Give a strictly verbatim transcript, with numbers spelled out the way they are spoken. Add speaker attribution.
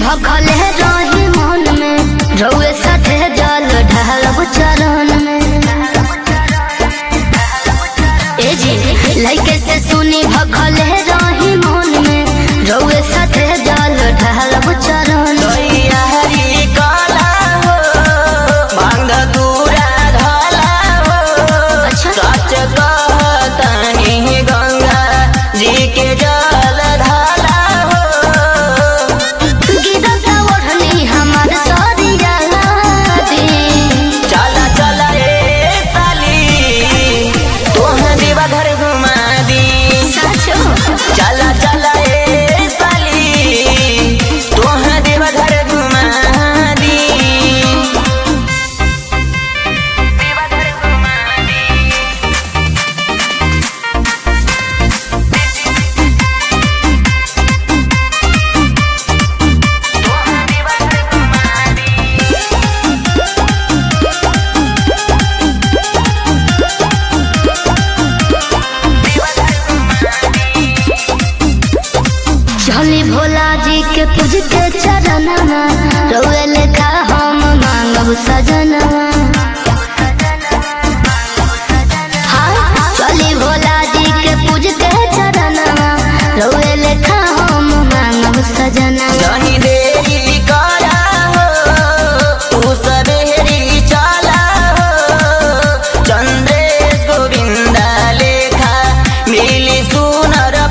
Speaker 1: भखले रही मन में, रउए साथे जल ढालब चरण में। ए जी लइके से सुनी भखले रही मन में, रउए साथे जल ढालब चरण में। चली भोला जी के पूज के चरणवा, रउए लेखा हम मांगब सजनवा। हाँ चली भोला जी के पूज के चरणवा, रउए लेखा हम मांगब सजनवा।
Speaker 2: जनी देरी करा हो तू सबेरी चला हो, चंद्रेश गोविंदा लेखा मिली सुनर